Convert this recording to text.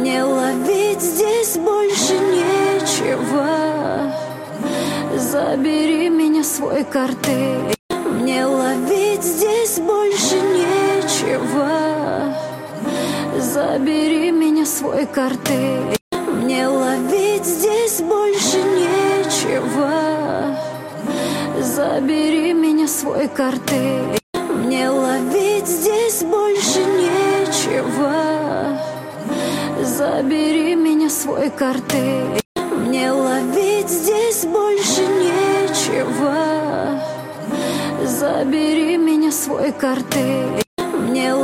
Мне ловить здесь больше нечего. Забери меня в свой кортеж. Мне ловить здесь больше нечего. Забери меня в свой кортеж. Мне ловить здесь больше нечего. Забери меня в свой кортеж. Мне ловить здесь больше нечего. Забери меня в свой кортеж. Мне ловить здесь больше нечего. Забери меня в свой кортеж.